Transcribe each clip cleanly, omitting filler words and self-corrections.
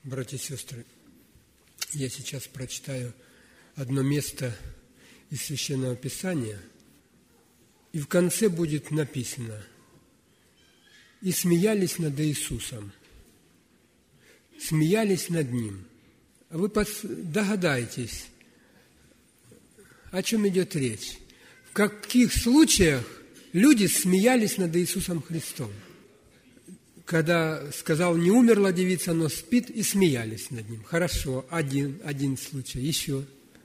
Братья и сестры, я сейчас прочитаю одно место из Священного Писания, и в конце будет написано: «И смеялись над Иисусом, смеялись над Ним». А вы догадаетесь, о чем идет речь? В каких случаях люди смеялись над Иисусом Христом? Когда сказал: «Не умерла девица, но спит», и смеялись над Ним. Хорошо, один случай. Еще.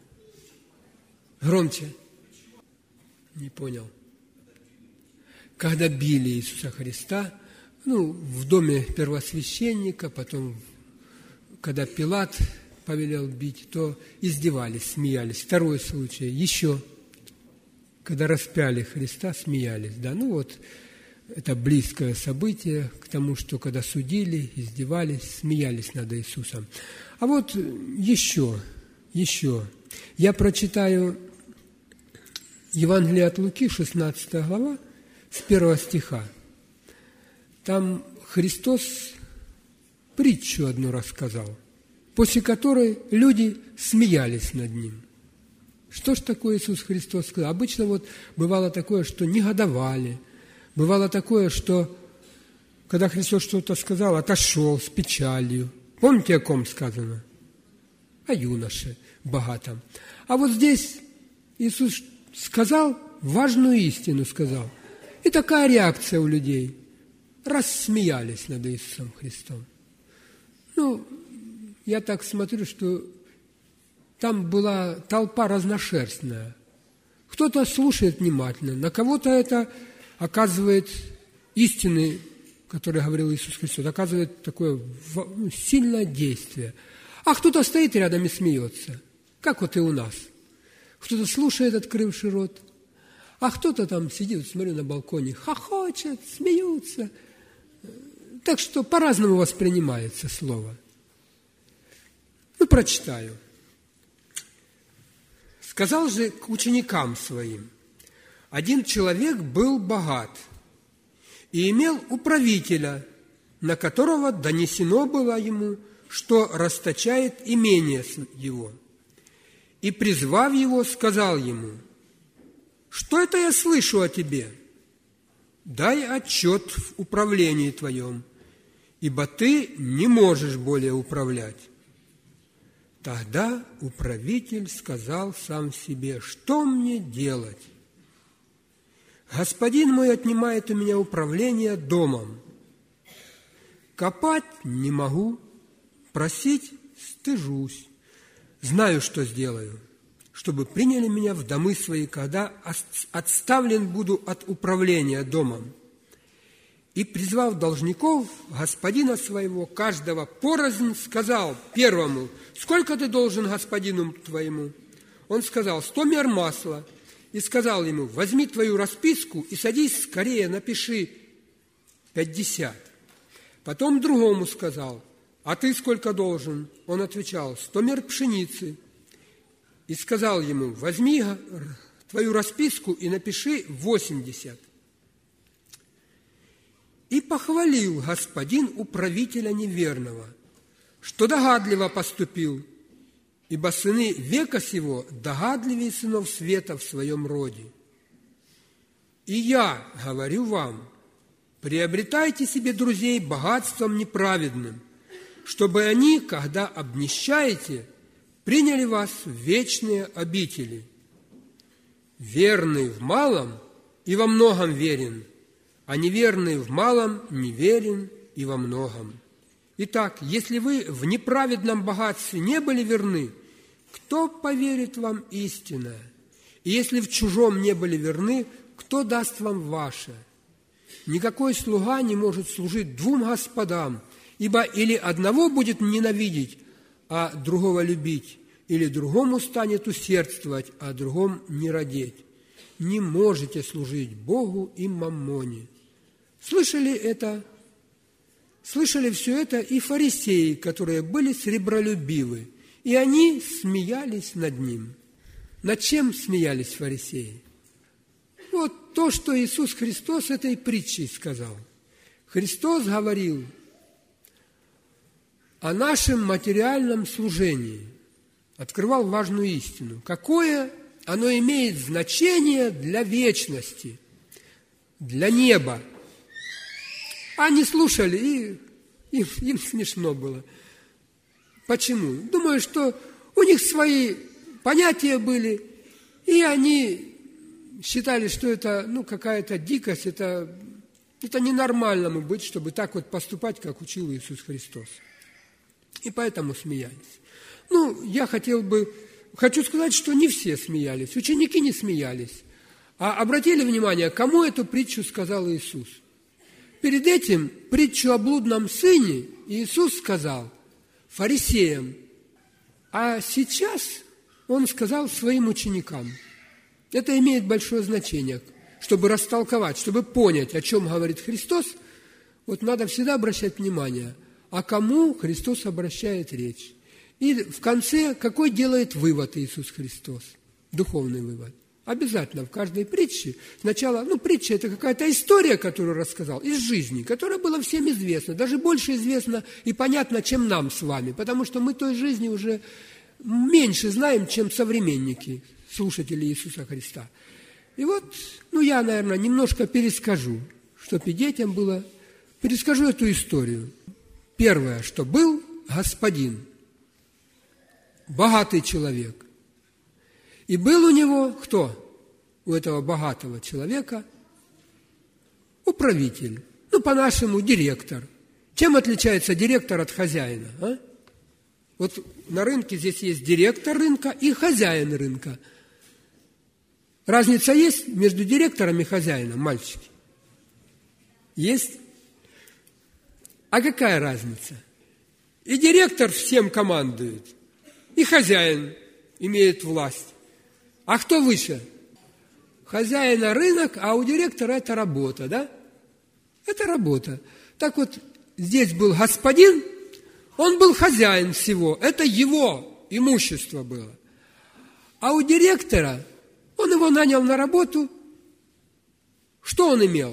Громче. Не понял. Когда били Иисуса Христа, в доме первосвященника, потом, когда Пилат повелел бить, то издевались, смеялись. Второй случай. Еще. Когда распяли Христа, смеялись. Да, это близкое событие к тому, что когда судили, издевались, смеялись над Иисусом. А вот еще. Я прочитаю Евангелие от Луки, 16 глава, с 1 стиха. Там Христос притчу одну рассказал, после которой люди смеялись над Ним. Что ж такое Иисус Христос сказал? Обычно бывало такое, что негодовали. Бывало такое, что, когда Христос что-то сказал, отошел с печалью. Помните, о ком сказано? О юноше богатом. А вот здесь Иисус сказал, важную истину сказал. И такая реакция у людей. Рассмеялись над Иисусом Христом. Я так смотрю, что там была толпа разношерстная. Кто-то слушает внимательно, на кого-то это оказывает истины, которые говорил Иисус Христос, оказывает такое сильное действие. А кто-то стоит рядом и смеется, как и у нас. Кто-то слушает, открывший рот, а кто-то там сидит, смотрю, на балконе, хохочет, смеются. Так что по-разному воспринимается слово. Прочитаю. «Сказал же к ученикам своим: один человек был богат и имел управителя, на которого донесено было ему, что расточает имение его. И, призвав его, сказал ему: что это я слышу о тебе? Дай отчет в управлении твоем, ибо ты не можешь более управлять. Тогда управитель сказал сам себе: что мне делать? Господин мой отнимает у меня управление домом. Копать не могу, просить стыжусь. Знаю, что сделаю, чтобы приняли меня в домы свои, когда отставлен буду от управления домом. И, призвав должников, господина своего, каждого порознь, сказал первому: сколько ты должен господину твоему? Он сказал: 100 мер масла. И сказал ему: возьми твою расписку и садись скорее, напиши 50. Потом другому сказал: а ты сколько должен? Он отвечал: 100 мер пшеницы. И сказал ему: возьми твою расписку и напиши 80. И похвалил господин управителя неверного, что догадливо поступил, ибо сыны века сего догадливее сынов света в своем роде. И я говорю вам: приобретайте себе друзей богатством неправедным, чтобы они, когда обнищаете, приняли вас в вечные обители. Верный в малом и во многом верен, а неверный в малом неверен и во многом. Итак, если вы в неправедном богатстве не были верны, кто поверит вам истинное? И если в чужом не были верны, кто даст вам ваше? Никакой слуга не может служить двум господам, ибо или одного будет ненавидеть, а другого любить, или другому станет усердствовать, а другом не радеть. Не можете служить Богу и маммоне». Слышали это? Слышали все это и фарисеи, которые были сребролюбивы, и они смеялись над ним. Над чем смеялись фарисеи? Вот то, что Иисус Христос этой притчей сказал. Христос говорил: о нашем материальном служении открывал важную истину. Какое оно имеет значение для вечности, для неба. Они слушали, и им смешно было. Почему? Думаю, что у них свои понятия были, и они считали, что это какая-то дикость, это ненормальному быть, чтобы так вот поступать, как учил Иисус Христос. И поэтому смеялись. Я хочу сказать, что не все смеялись, ученики не смеялись, а обратили внимание, кому эту притчу сказал Иисус. Перед этим притчу о блудном сыне Иисус сказал фарисеям, а сейчас Он сказал своим ученикам. Это имеет большое значение, чтобы растолковать, чтобы понять, о чем говорит Христос. Вот надо всегда обращать внимание, а кому Христос обращает речь. И в конце, какой делает вывод Иисус Христос? Духовный вывод. Обязательно в каждой притче сначала, притча – это какая-то история, которую рассказал, из жизни, которая была всем известна, даже больше известна и понятна, чем нам с вами, потому что мы той жизни уже меньше знаем, чем современники, слушатели Иисуса Христа. И вот, я, наверное, немножко перескажу, чтобы детям было, перескажу эту историю. Первое, что был господин, богатый человек. И был у него кто? У этого богатого человека управитель. По-нашему, директор. Чем отличается директор от хозяина? Вот на рынке здесь есть директор рынка и хозяин рынка. Разница есть между директором и хозяином, мальчики? Есть? А какая разница? И директор всем командует, и хозяин имеет власть. А кто выше? Хозяина рынок, а у директора это работа, да? Это работа. Так вот, здесь был господин, он был хозяин всего, это его имущество было. А у директора, он его нанял на работу, что он имел?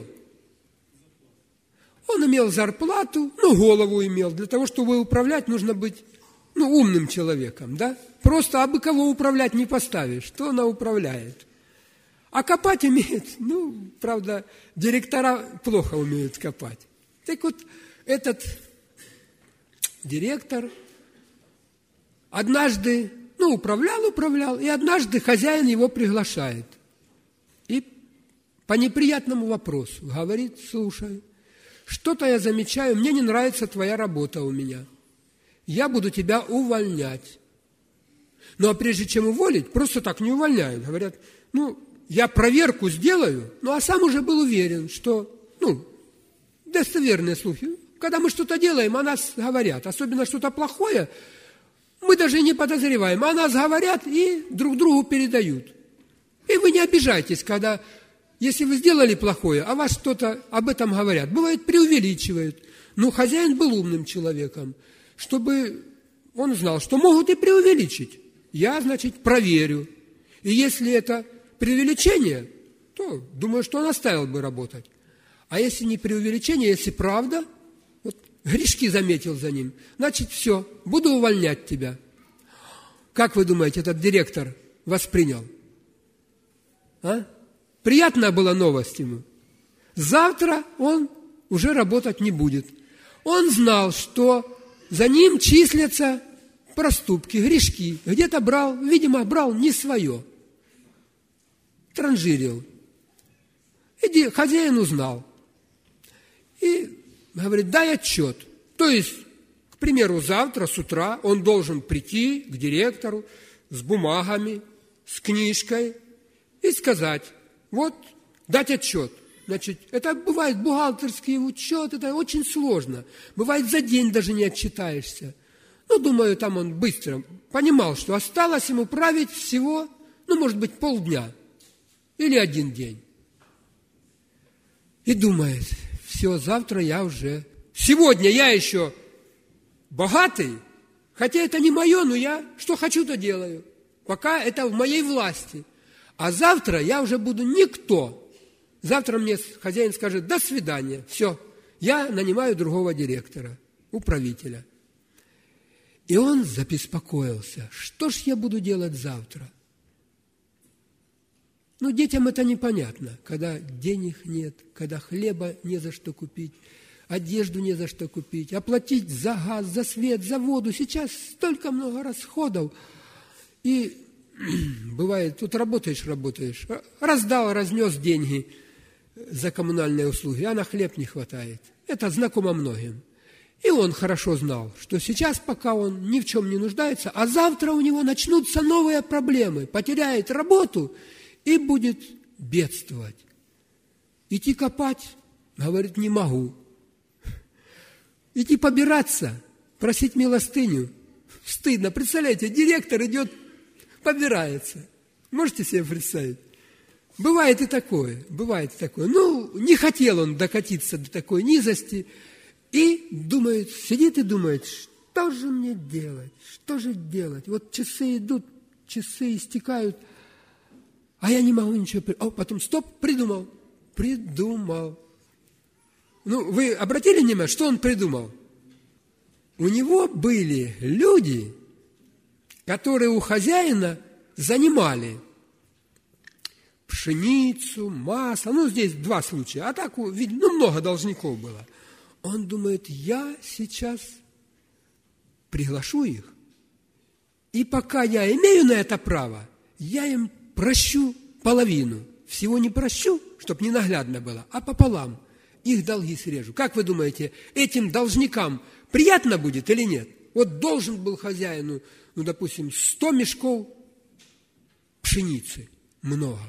Он имел зарплату, голову имел. Для того, чтобы управлять, нужно быть умным человеком, да? Просто абы кого управлять не поставишь, что она управляет. А копать умеет, правда, директора плохо умеют копать. Так вот, этот директор однажды, управлял, и однажды хозяин его приглашает. И по неприятному вопросу говорит: слушай, что-то я замечаю, мне не нравится твоя работа у меня. Я буду тебя увольнять. А прежде чем уволить, просто так не увольняют. Говорят, я проверку сделаю, а сам уже был уверен, что, достоверные слухи. Когда мы что-то делаем, о нас говорят, особенно что-то плохое, мы даже не подозреваем, о нас говорят и друг другу передают. И вы не обижайтесь, если вы сделали плохое, а вас что-то об этом говорят. Бывает, преувеличивают. Хозяин был умным человеком, чтобы он знал, что могут и преувеличить. Я, проверю. И если это преувеличение, то думаю, что он оставил бы работать. А если не преувеличение, если правда, грешки заметил за ним, значит, все, буду увольнять тебя. Как вы думаете, этот директор воспринял? Приятная была новость ему. Завтра он уже работать не будет. Он знал, что за ним числятся проступки, грешки. Где-то брал, видимо, брал не свое. Транжирил. И хозяин узнал. И говорит: дай отчет. То есть, к примеру, завтра с утра он должен прийти к директору с бумагами, с книжкой и сказать: дать отчет. Это бывает бухгалтерский учет, это очень сложно. Бывает, за день даже не отчитаешься. Думаю, там он быстро понимал, что осталось ему править всего, может быть, полдня или один день. И думает: все, завтра я уже... Сегодня я еще богатый, хотя это не мое, но я что хочу, то делаю. Пока это в моей власти. А завтра я уже буду никто. Завтра мне хозяин скажет: до свидания, все, я нанимаю другого директора, управителя. И он забеспокоился, что ж я буду делать завтра? Ну, детям это непонятно, когда денег нет, когда хлеба не за что купить, одежду не за что купить, оплатить за газ, за свет, за воду. Сейчас столько много расходов. И бывает, тут работаешь, раздал, разнес деньги за коммунальные услуги, а на хлеб не хватает. Это знакомо многим. И он хорошо знал, что сейчас пока он ни в чем не нуждается, а завтра у него начнутся новые проблемы, потеряет работу и будет бедствовать. Идти копать, говорит, не могу. Идти побираться, просить милостыню, стыдно. Представляете, директор идет, побирается. Можете себе представить? Бывает и такое. Ну, не хотел он докатиться до такой низости. И думает, сидит и думает, что же мне делать, что же делать? Вот часы идут, часы истекают, а я не могу ничего придумать. Потом, стоп, придумал. Ну, вы обратили внимание, что он придумал? У него были люди, которые у хозяина занимали пшеницу, масло. Ну, здесь два случая. А так, много должников было. Он думает, я сейчас приглашу их, и пока я имею на это право, я им прощу половину. Всего не прощу, чтобы не наглядно было, а пополам их долги срежу. Как вы думаете, этим должникам приятно будет или нет? Вот должен был хозяину, допустим, 100 мешков пшеницы. Много.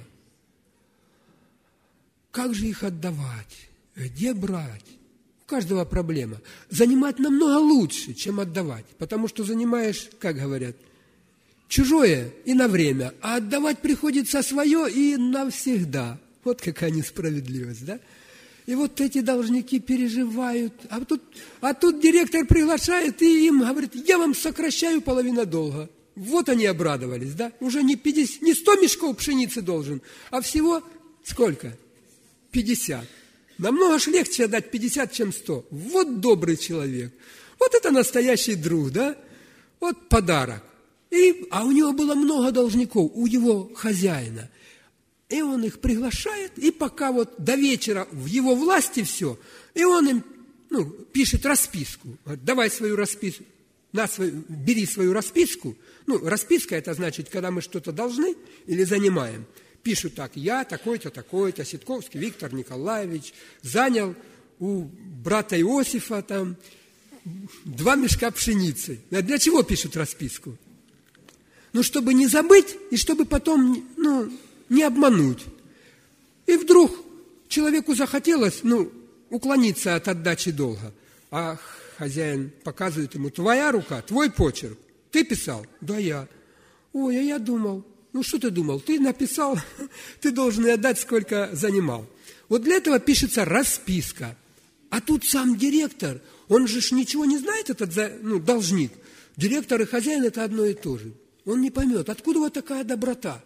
Как же их отдавать? Где брать? У каждого проблема. Занимать намного лучше, чем отдавать. Потому что занимаешь, как говорят, чужое и на время, а отдавать приходится свое и навсегда. Вот какая несправедливость, да? И вот эти должники переживают. А тут директор приглашает и им говорит, я вам сокращаю половину долга. Вот они обрадовались, да? Уже не 100 мешков пшеницы должен, а всего сколько? 50. Намного ж легче отдать 50, чем 100. Вот добрый человек. Вот это настоящий друг, да? Вот подарок. А у него было много должников, у его хозяина. И он их приглашает, и пока вот до вечера в его власти все, и он им пишет расписку. Говорит, давай свою расписку, бери свою расписку. Расписка – это значит, когда мы что-то должны или занимаем. Пишут так, я такой-то, такой-то, Ситковский Виктор Николаевич занял у брата Иосифа 2 мешка пшеницы. А для чего пишут расписку? Чтобы не забыть и чтобы потом, не обмануть. И вдруг человеку захотелось, уклониться от отдачи долга. А хозяин показывает ему, твоя рука, твой почерк. Ты писал? Да, я. Ой, а я думал. Что ты думал? Ты написал, ты должен и отдать, сколько занимал. Вот для этого пишется расписка. А тут сам директор, он же ничего не знает, этот должник. Директор и хозяин – это одно и то же. Он не поймет, откуда вот такая доброта.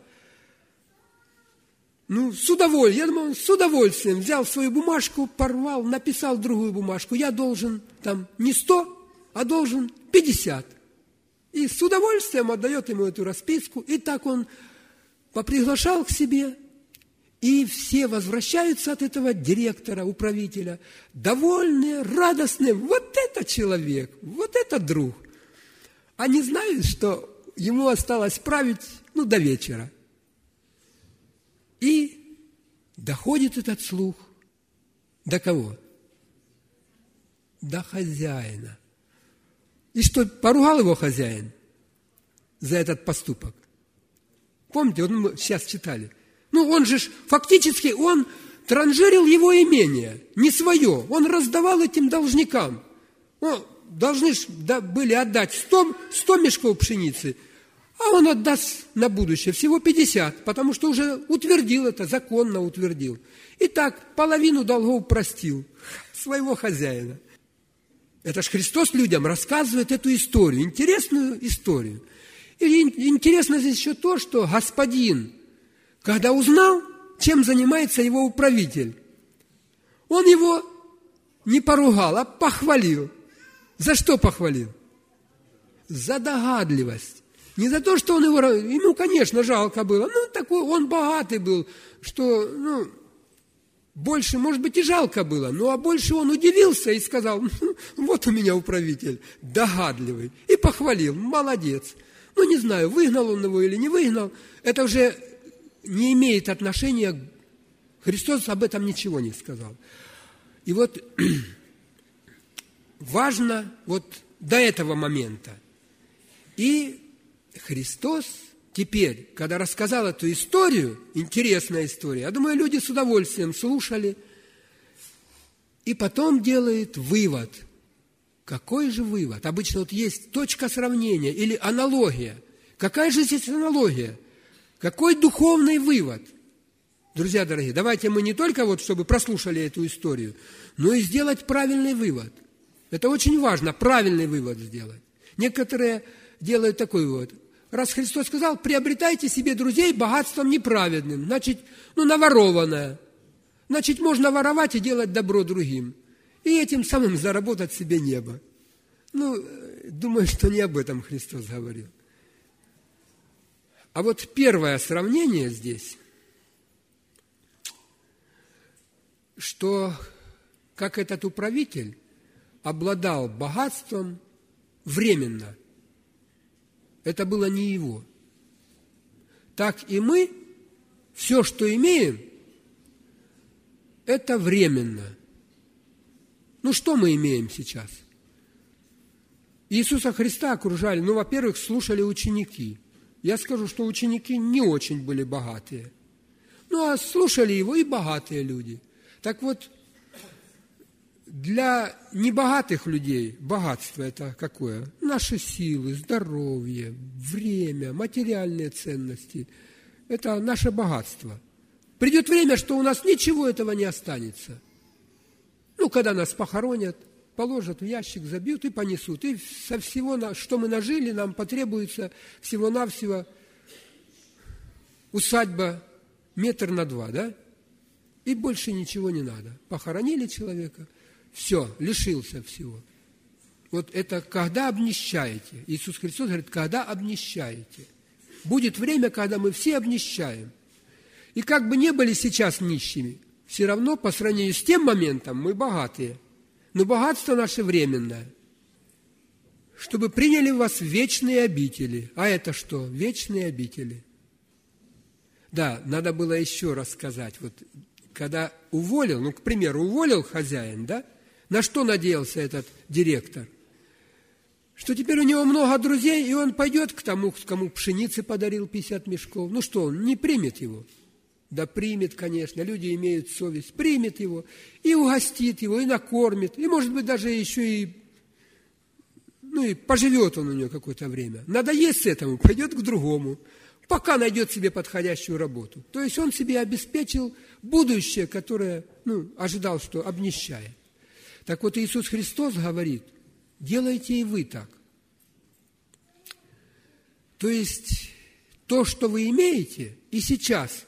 С удовольствием взял свою бумажку, порвал, написал другую бумажку. Я должен не 100, а должен 50. И с удовольствием отдает ему эту расписку. И так он поприглашал к себе. И все возвращаются от этого директора, управителя, довольные, радостные. Вот это человек, вот это друг. Они знают, что ему осталось править, до вечера. И доходит этот слух до кого? До хозяина. И что, поругал его хозяин за этот поступок? Помните, мы сейчас читали. Он же фактически, он транжирил его имение, не свое. Он раздавал этим должникам. Должны были отдать 100 мешков пшеницы, а он отдаст на будущее всего 50, потому что уже утвердил это, законно утвердил. И так половину долгов простил своего хозяина. Это ж Христос людям рассказывает эту историю, интересную историю. И интересно здесь еще то, что господин, когда узнал, чем занимается его управитель, он его не поругал, а похвалил. За что похвалил? за догадливость. Не за то, что он ему, конечно, жалко было. Такой он богатый был, что, больше, может быть, и жалко было. А больше он удивился и сказал, вот у меня управитель, догадливый. И похвалил, молодец. Не знаю, выгнал он его или не выгнал. Это уже не имеет отношения. Христос об этом ничего не сказал. И вот важно до этого момента. И Христос теперь, когда рассказал эту историю, интересная история, я думаю, люди с удовольствием слушали, и потом делает вывод. Какой же вывод? Обычно есть точка сравнения или аналогия. Какая же здесь аналогия? Какой духовный вывод? Друзья дорогие, давайте мы не только чтобы прослушали эту историю, но и сделать правильный вывод. Это очень важно, правильный вывод сделать. Некоторые делают такой вывод. Раз Христос сказал, приобретайте себе друзей богатством неправедным, значит, наворованное. Значит, можно воровать и делать добро другим. И этим самым заработать себе небо. Думаю, что не об этом Христос говорил. А первое сравнение здесь, что как этот управитель обладал богатством временно. Это было не его. Так и мы, все, что имеем, это временно. Что мы имеем сейчас? Иисуса Христа окружали, во-первых, слушали ученики. Я скажу, что ученики не очень были богатые. А слушали его и богатые люди. Так для небогатых людей богатство это какое? Наши силы, здоровье, время, материальные ценности. Это наше богатство. Придет время, что у нас ничего этого не останется. Когда нас похоронят, положат в ящик, забьют и понесут. И со всего, что мы нажили, нам потребуется всего-навсего усадьба 1,2 метра, да? И больше ничего не надо. Похоронили человека, все, лишился всего. Это когда обнищаете. Иисус Христос говорит, когда обнищаете. Будет время, когда мы все обнищаем. И как бы не были сейчас нищими, все равно по сравнению с тем моментом мы богатые. Но богатство наше временное. Чтобы приняли в вас вечные обители. А это что? Вечные обители. Да, надо было еще раз сказать. Когда уволил, к примеру, уволил хозяин, да? На что надеялся этот директор? Что теперь у него много друзей, и он пойдет к тому, кому пшеницы подарил 50 мешков. Что, он не примет его? Да примет, конечно, люди имеют совесть. Примет его, и угостит его, и накормит, и, может быть, даже еще и поживет он у него какое-то время. Надоест этому, пойдет к другому, пока найдет себе подходящую работу. То есть он себе обеспечил будущее, которое, ожидал, что обнищает. Так Иисус Христос говорит, делайте и вы так. То есть то, что вы имеете, и сейчас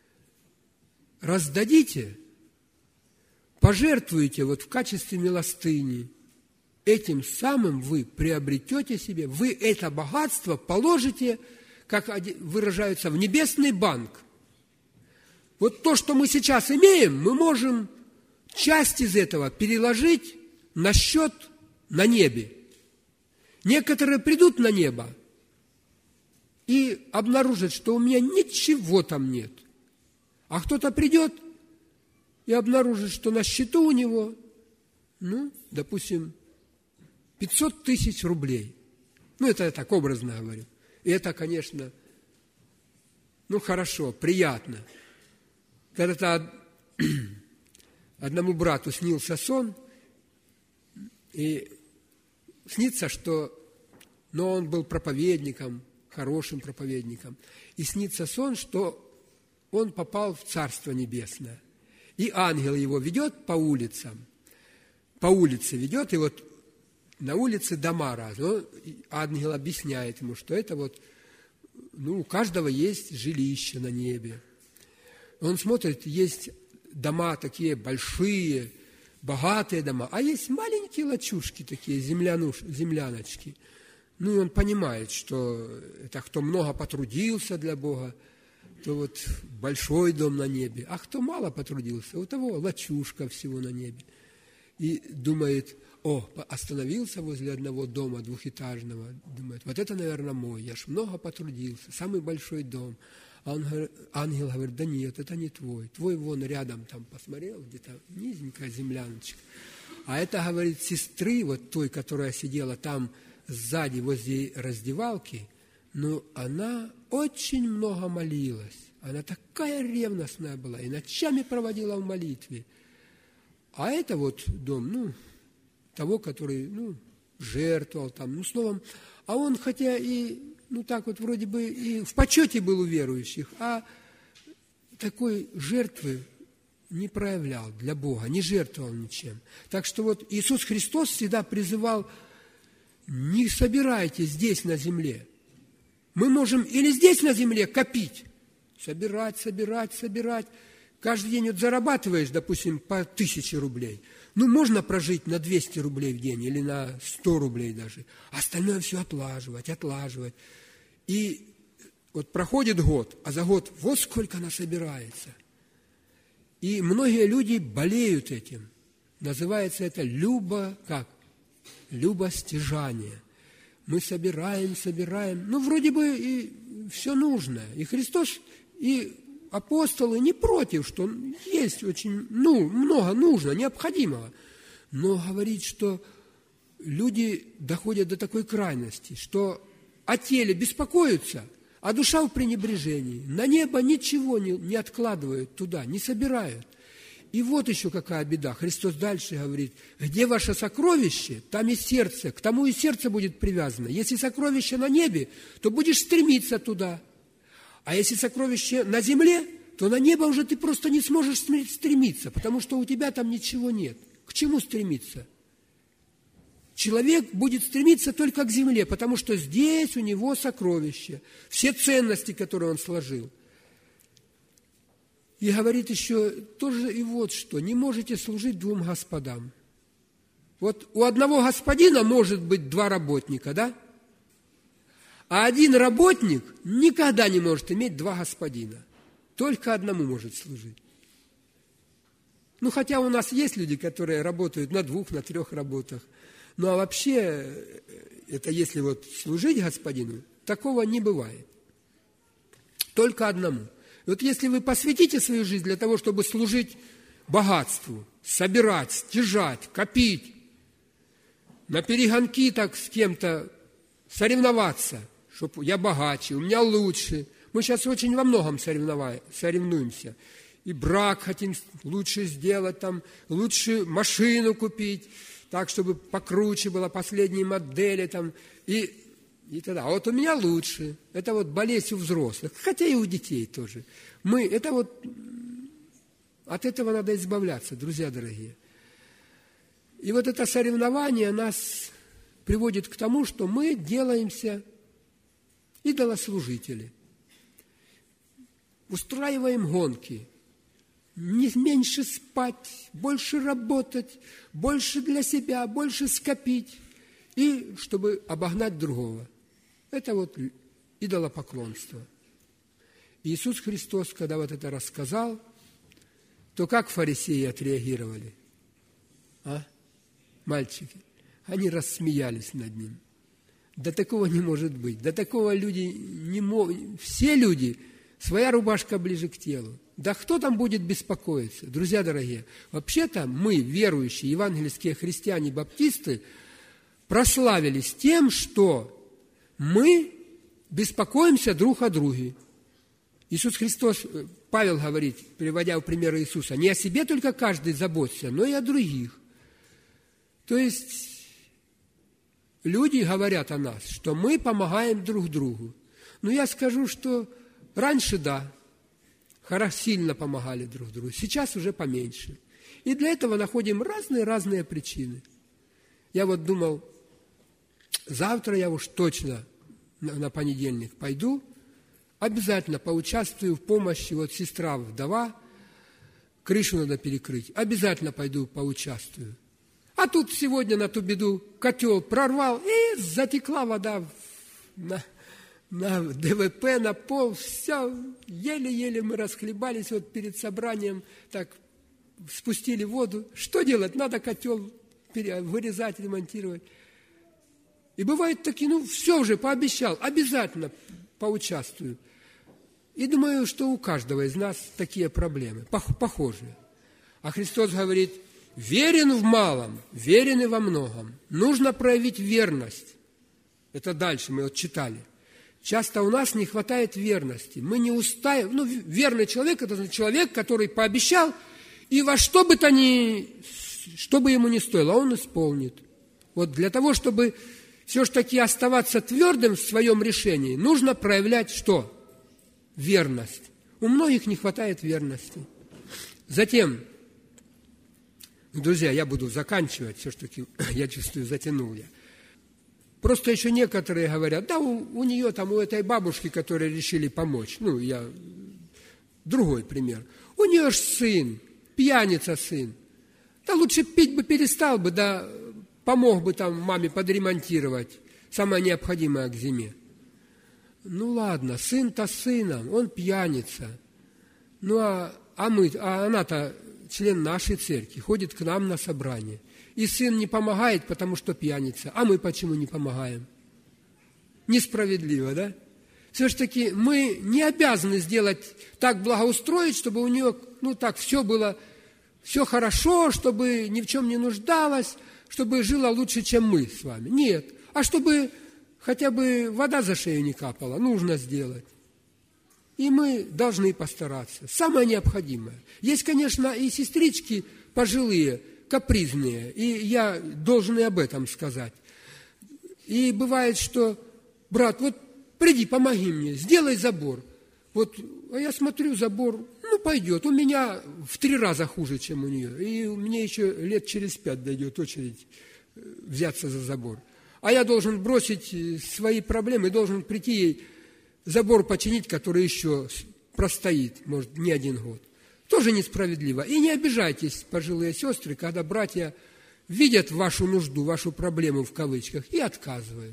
раздадите, пожертвуете в качестве милостыни, этим самым вы приобретете себе, вы это богатство положите, как выражаются, в небесный банк. То, что мы сейчас имеем, мы можем часть из этого переложить на счет на небе. Некоторые придут на небо и обнаружат, что у меня ничего там нет. А кто-то придет и обнаружит, что на счету у него, допустим, 500 тысяч рублей. Это я так образно говорю. И это, конечно, хорошо, приятно. Когда-то одному брату снился сон, и снится, но он был проповедником, хорошим проповедником, и снится сон, что он попал в Царство Небесное. И ангел его ведет по улице ведет, и на улице дома разные. Ангел объясняет ему, что это у каждого есть жилище на небе. Он смотрит, есть дома такие большие, богатые дома, а есть маленькие лачушки такие, земляночки. Ну, и он понимает, что это кто много потрудился для Бога, то вот большой дом на небе, а кто мало потрудился, у того лачушка всего на небе. И думает, остановился возле одного дома двухэтажного, думает, вот это, наверное, мой, я ж много потрудился, самый большой дом. А ангел говорит, да нет, это не твой, твой вон рядом там посмотрел, где-то низенькая земляночка. А это, говорит, сестры, вот той, которая сидела там сзади возле раздевалки, но она очень много молилась, она такая ревностная была и ночами проводила в молитве. А это вот дом, того, который, жертвовал там, словом, а он хотя и, так вот вроде бы и в почете был у верующих, а такой жертвы не проявлял для Бога, не жертвовал ничем. Так что вот Иисус Христос всегда призывал, не собирайте здесь на земле. Мы можем или здесь на земле копить, собирать. Каждый день вот зарабатываешь, допустим, по 1000 рублей. Можно прожить на 200 рублей в день или на 100 рублей даже. Остальное все отлаживать. И вот проходит год, а за год вот сколько насобирается. И многие люди болеют этим. Называется это любостяжание. Мы собираем. Вроде бы и все нужно. И Христос, и апостолы не против, что есть очень много нужно, необходимого. Но говорит, что люди доходят до такой крайности, что о теле беспокоятся, а душа в пренебрежении. На небо ничего не откладывают туда, не собирают. И вот еще какая беда. Христос дальше говорит, где ваше сокровище, там и сердце, к тому и сердце будет привязано. Если сокровище на небе, то будешь стремиться туда. А если сокровище на земле, то на небо уже ты просто не сможешь стремиться, потому что у тебя там ничего нет. К чему стремиться? Человек будет стремиться только к земле, потому что здесь у него сокровища, все ценности, которые он сложил. И говорит еще тоже и вот что, не можете служить двум господам. Вот у одного господина может быть 2 работника, да? А один работник никогда не может иметь 2 господина. Только одному может служить. Хотя у нас есть люди, которые работают на 2, на 3 работах. А вообще, это если вот служить господину, такого не бывает. Только одному. И вот если вы посвятите свою жизнь для того, чтобы служить богатству, собирать, стяжать, копить, на перегонки так с кем-то соревноваться, чтобы я богаче, у меня лучше. Мы сейчас очень во многом соревнуемся. И брак хотим лучше сделать, лучше машину купить, так, чтобы покруче была, последние модели, и тогда. А вот у меня лучше. Это вот болезнь у взрослых, хотя и у детей тоже. От этого надо избавляться, друзья дорогие. И вот это соревнование нас приводит к тому, что мы делаемся идолослужители. Устраиваем гонки. Не меньше спать, больше работать, больше для себя, больше скопить, и чтобы обогнать другого. Это вот идолопоклонство. Иисус Христос, когда вот это рассказал, то как фарисеи отреагировали? Мальчики. Они рассмеялись над ним. Да такого не может быть. Да такого люди не могут. Все люди, своя рубашка ближе к телу. Да кто там будет беспокоиться? Друзья дорогие, вообще-то мы, верующие, евангельские христиане, баптисты, прославились тем, что мы беспокоимся друг о друге. Иисус Христос, Павел говорит, приводя в пример Иисуса, не о себе только каждый заботится, но и о других. То есть люди говорят о нас, что мы помогаем друг другу. Но я скажу, что раньше, да, сильно помогали друг другу, сейчас уже поменьше. И для этого находим разные причины. Я вот думал, завтра я уж точно на понедельник пойду, обязательно поучаствую в помощи, вот сестра-вдова, крышу надо перекрыть, обязательно пойду поучаствую. А тут сегодня на ту беду котел прорвал, и затекла вода на ДВП, на пол, все, еле-еле мы расхлебались вот перед собранием, так спустили воду. Что делать? Надо котел вырезать, ремонтировать. И бывает такие, все уже, пообещал, обязательно поучаствую. И думаю, что у каждого из нас такие проблемы, похожие. А Христос говорит, верен в малом, верен и во многом. Нужно проявить верность. Это дальше мы читали. Часто у нас не хватает верности. Мы не устаем. Верный человек – это человек, который пообещал, и во что бы то что бы ему ни стоило, он исполнит. Вот для того, чтобы все-таки оставаться твердым в своем решении, нужно проявлять что? Верность. У многих не хватает верности. Затем, друзья, я буду заканчивать, все-таки, я чувствую, затянул я. Просто еще некоторые говорят, да, у нее там, у этой бабушки, которые решили помочь, другой пример. У нее ж сын, пьяница сын. Да лучше пить бы перестал бы, да помог бы там маме подремонтировать, самое необходимое к зиме. Ладно, сын-то сыном, он пьяница. А она-то член нашей церкви, ходит к нам на собрание. И сын не помогает, потому что пьяница. А мы почему не помогаем? Несправедливо, да? Все-таки мы не обязаны сделать так благоустроить, чтобы у нее, все было, все хорошо, чтобы ни в чем не нуждалась, чтобы жила лучше, чем мы с вами. Нет. А чтобы хотя бы вода за шею не капала, нужно сделать. И мы должны постараться. Самое необходимое. Есть, конечно, и сестрички пожилые, капризные, и я должен и об этом сказать. И бывает, что, брат, вот приди, помоги мне, сделай забор. А я смотрю, забор, пойдет. У меня в 3 раза хуже, чем у нее. И мне еще лет через 5 дойдет очередь взяться за забор. А я должен бросить свои проблемы, должен прийти ей забор починить, который еще простоит, может, не 1 год. Тоже несправедливо. И не обижайтесь, пожилые сестры, когда братья видят вашу нужду, вашу проблему в кавычках и отказывают.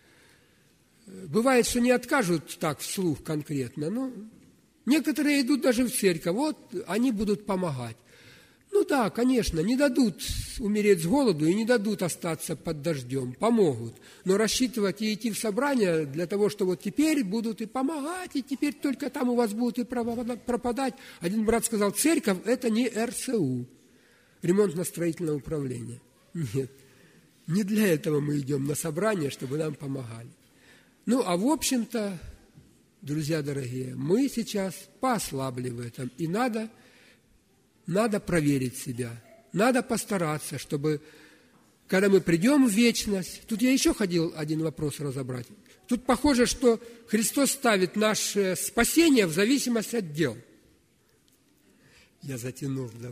Бывает, что не откажут так вслух конкретно, но некоторые идут даже в церковь, они будут помогать. Да, конечно, не дадут умереть с голоду и не дадут остаться под дождем, помогут. Но рассчитывать и идти в собрание для того, что теперь будут и помогать, и теперь только там у вас будут и пропадать. Один брат сказал, церковь – это не РСУ, ремонтно-строительное управление. Нет, не для этого мы идем на собрание, чтобы нам помогали. В общем-то, друзья дорогие, мы сейчас поослабли в этом, и надо проверить себя, надо постараться, чтобы, когда мы придем в вечность, тут я еще хотел один вопрос разобрать. Тут похоже, что Христос ставит наше спасение в зависимости от дел. Я затянул, да,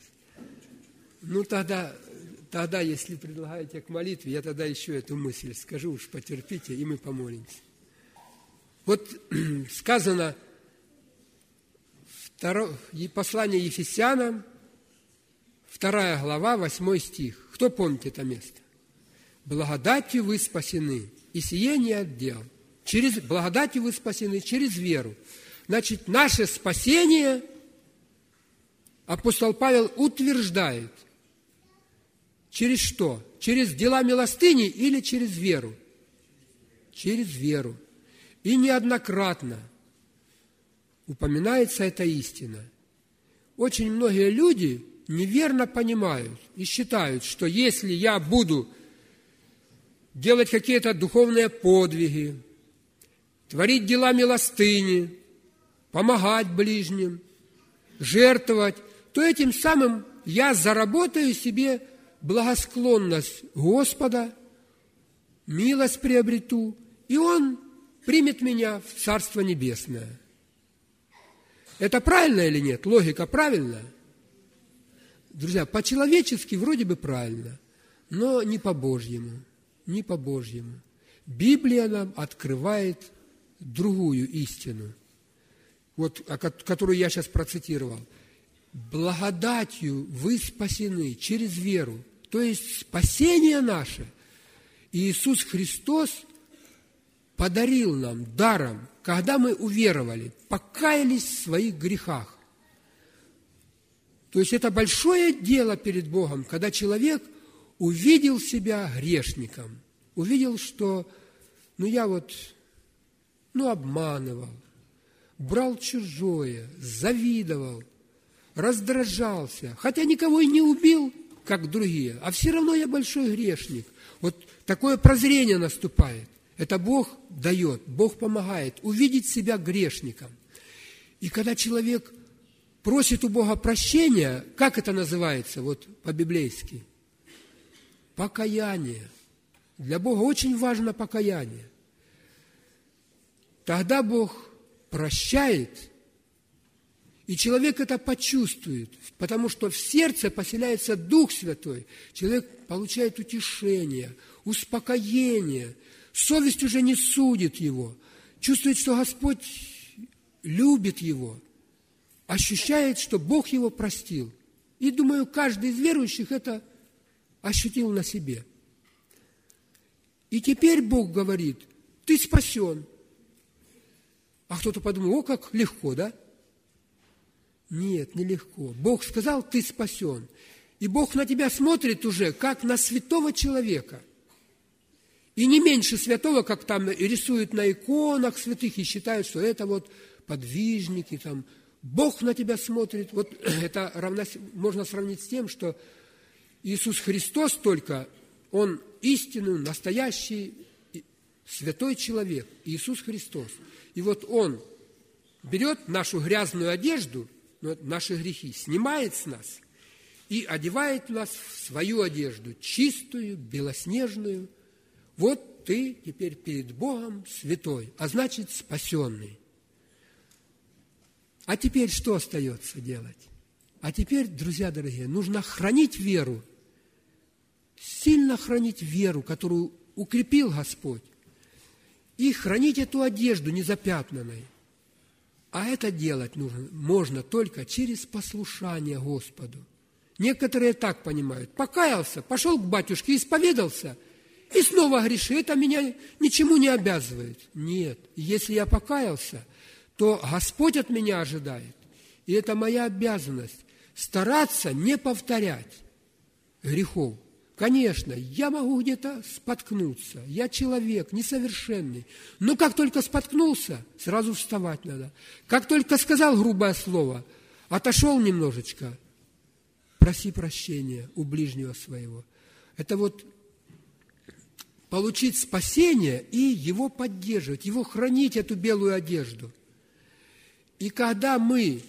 братья? Тогда, если предлагаете к молитве, я тогда еще эту мысль скажу, уж потерпите, и мы помолимся. Сказано, послание Ефесянам, 2 глава, 8 стих. Кто помнит это место? «Благодатью вы спасены, и сие не от дел». Благодатью вы спасены через веру. Значит, наше спасение апостол Павел утверждает. Через что? Через дела милостыни или через веру? Через веру. И неоднократно упоминается эта истина. Очень многие люди неверно понимают и считают, что если я буду делать какие-то духовные подвиги, творить дела милостыни, помогать ближним, жертвовать, то этим самым я заработаю себе благосклонность Господа, милость приобрету, и Он примет меня в Царство Небесное. Это правильно или нет? Логика правильная? Друзья, по-человечески вроде бы правильно, но не по-божьему. Не по-божьему. Библия нам открывает другую истину, которую я сейчас процитировал. Благодатью вы спасены через веру. то есть спасение наше, Иисус Христос подарил нам даром, когда мы уверовали, покаялись в своих грехах. То есть это большое дело перед Богом, когда человек увидел себя грешником, увидел, что я обманывал, брал чужое, завидовал, раздражался, хотя никого и не убил, как другие, а все равно я большой грешник. Вот такое прозрение наступает. Это Бог дает, Бог помогает увидеть себя грешником. И когда человек просит у Бога прощения, как это называется, по-библейски? Покаяние. Для Бога очень важно покаяние. Тогда Бог прощает, и человек это почувствует, потому что в сердце поселяется Дух Святой. Человек получает утешение, успокоение, совесть уже не судит его, чувствует, что Господь любит его, ощущает, что Бог его простил. И, думаю, каждый из верующих это ощутил на себе. И теперь Бог говорит: ты спасен. А кто-то подумал: как легко, да? Нет, нелегко. Бог сказал: ты спасен. И Бог на тебя смотрит уже, как на святого человека. И не меньше святого, как там рисуют на иконах святых и считают, что это подвижники. Там. Бог на тебя смотрит. Это можно сравнить с тем, что Иисус Христос только, Он истинный, настоящий, святой человек. Иисус Христос. И Он берет нашу грязную одежду, наши грехи, снимает с нас и одевает нас в свою одежду, чистую, белоснежную. Ты теперь перед Богом святой, а значит спасенный. А теперь что остается делать? А теперь, друзья дорогие, нужно хранить веру, сильно хранить веру, которую укрепил Господь, и хранить эту одежду незапятнанной. А это делать можно только через послушание Господу. Некоторые так понимают: покаялся, пошел к батюшке, исповедался, и снова греши. Это меня ничему не обязывает. Нет, если я покаялся, то Господь от меня ожидает. И это моя обязанность стараться не повторять грехов. Конечно, я могу где-то споткнуться, я человек несовершенный, но как только споткнулся, сразу вставать надо. Как только сказал грубое слово, отошел немножечко, проси прощения у ближнего своего. Это получить спасение и его поддерживать, его хранить, эту белую одежду. И когда мы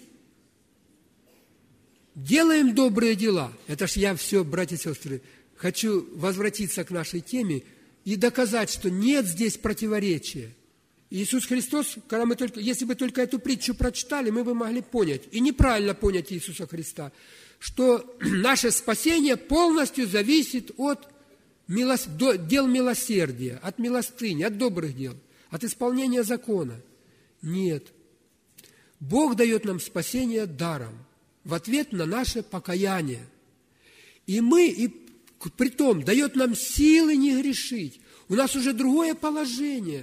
делаем добрые дела, это ж я все, братья и сестры, хочу возвратиться к нашей теме и доказать, что нет здесь противоречия. Иисус Христос, если бы только эту притчу прочитали, мы бы могли понять, и неправильно понять Иисуса Христа, что наше спасение полностью зависит от дел милосердия, от милостыни, от добрых дел, от исполнения закона. Нет. Бог дает нам спасение даром, в ответ на наше покаяние. И притом дает нам силы не грешить. У нас уже другое положение,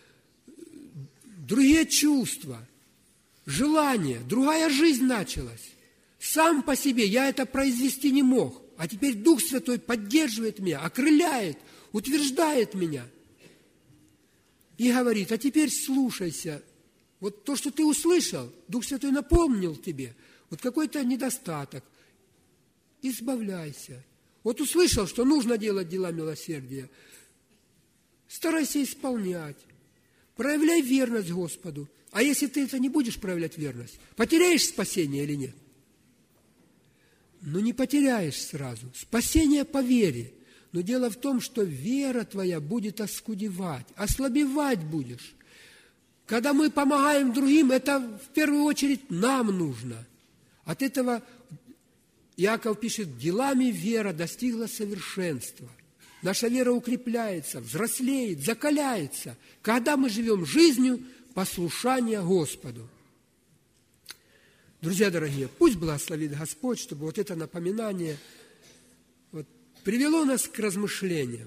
другие чувства, желания, другая жизнь началась. Сам по себе я это произвести не мог, а теперь Дух Святой поддерживает меня, окрыляет, утверждает меня и говорит: а теперь слушайся. То, что ты услышал, Дух Святой напомнил тебе, какой-то недостаток, избавляйся. Услышал, что нужно делать дела милосердия, старайся исполнять, проявляй верность Господу. А если ты это не будешь проявлять верность, потеряешь спасение или нет? Не потеряешь сразу. Спасение по вере. Но дело в том, что вера твоя будет оскудевать, ослабевать будешь. Когда мы помогаем другим, это в первую очередь нам нужно. От этого Иаков пишет: делами вера достигла совершенства. Наша вера укрепляется, взрослеет, закаляется, когда мы живем жизнью послушания Господу. Друзья дорогие, пусть благословит Господь, чтобы это напоминание привело нас к размышлениям,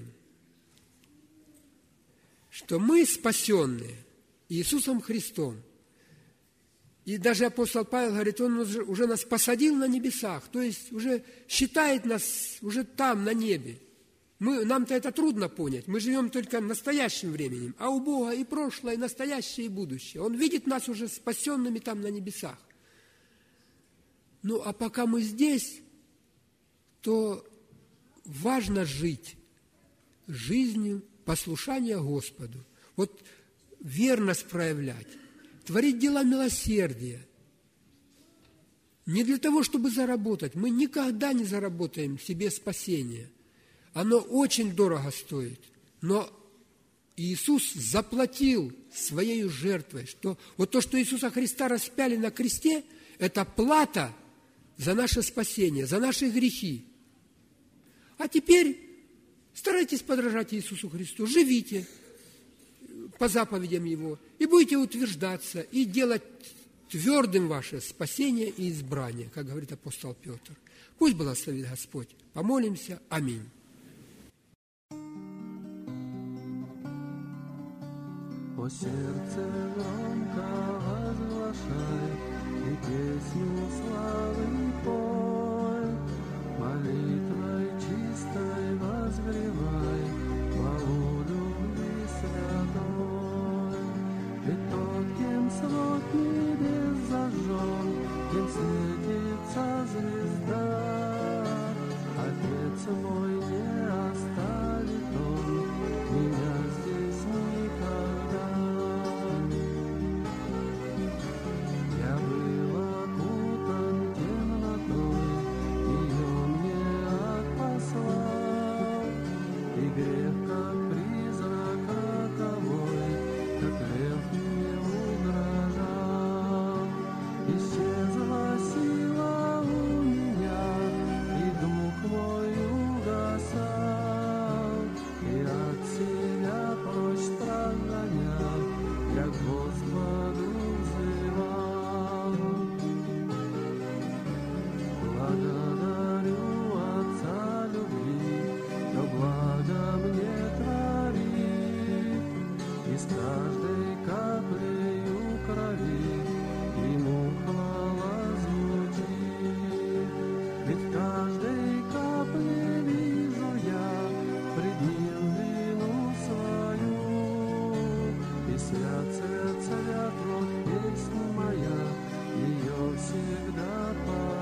что мы спасенные Иисусом Христом. И даже апостол Павел говорит, он уже нас посадил на небесах, то есть уже считает нас уже там, на небе. Нам-то это трудно понять, мы живем только настоящим временем, а у Бога и прошлое, и настоящее, и будущее. Он видит нас уже спасенными там на небесах. Ну, а пока мы здесь, то важно жить жизнью послушания Господу. Вот верность проявлять, творить дела милосердия. Не для того, чтобы заработать. Мы никогда не заработаем себе спасение. Оно очень дорого стоит. Но Иисус заплатил Своей жертвой. Что вот то, что Иисуса Христа распяли на кресте, это плата за наше спасение, за наши грехи. А теперь старайтесь подражать Иисусу Христу, живите по заповедям Его, и будете утверждаться, и делать твердым ваше спасение и избрание, как говорит апостол Петр. Пусть благословит Господь. Помолимся. Аминь. О сердце громко возглашай, и песню славы пой, молитвой чистой возгревай, хвалу любви святой. Ведь тот, кем свод небес зажжен, кем светится звезда, Отец мой не оставит он меня здесь никогда. Я был окутан темнотой, ее мне отпослал, и грех, как призрак роковой, как лев мне угрожал. Исчезла сила у меня, и дух мой угасал, и от себя прочь страх гонял, я к Господу взывал. Благодарю Отца любви, кто благо мне творит, и с каждой каплею крови Ему хвала звучит. Ведь в каждой капле вижу я пред Ним вину свою, и свят, свят, свят, вот песня моя, ее всегда пою.